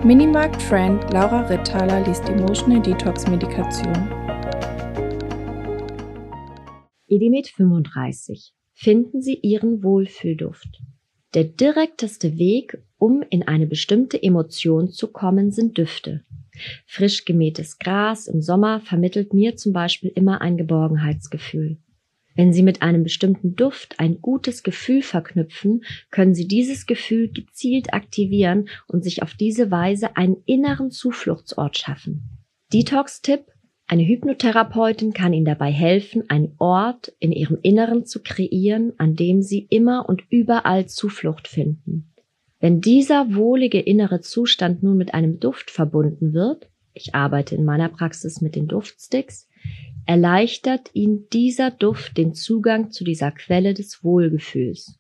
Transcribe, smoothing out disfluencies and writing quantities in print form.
Minimarkt-Friend Laura Rittaler liest Emotional Detox Medikation. Edimet 35. Finden Sie Ihren Wohlfühlduft. Der direkteste Weg, um in eine bestimmte Emotion zu kommen, sind Düfte. Frisch gemähtes Gras im Sommer vermittelt mir zum Beispiel immer ein Geborgenheitsgefühl. Wenn Sie mit einem bestimmten Duft ein gutes Gefühl verknüpfen, können Sie dieses Gefühl gezielt aktivieren und sich auf diese Weise einen inneren Zufluchtsort schaffen. Detox-Tipp: Eine Hypnotherapeutin kann Ihnen dabei helfen, einen Ort in Ihrem Inneren zu kreieren, an dem Sie immer und überall Zuflucht finden. Wenn dieser wohlige innere Zustand nun mit einem Duft verbunden wird, ich arbeite in meiner Praxis mit den Duftsticks, erleichtert Ihnen dieser Duft den Zugang zu dieser Quelle des Wohlgefühls.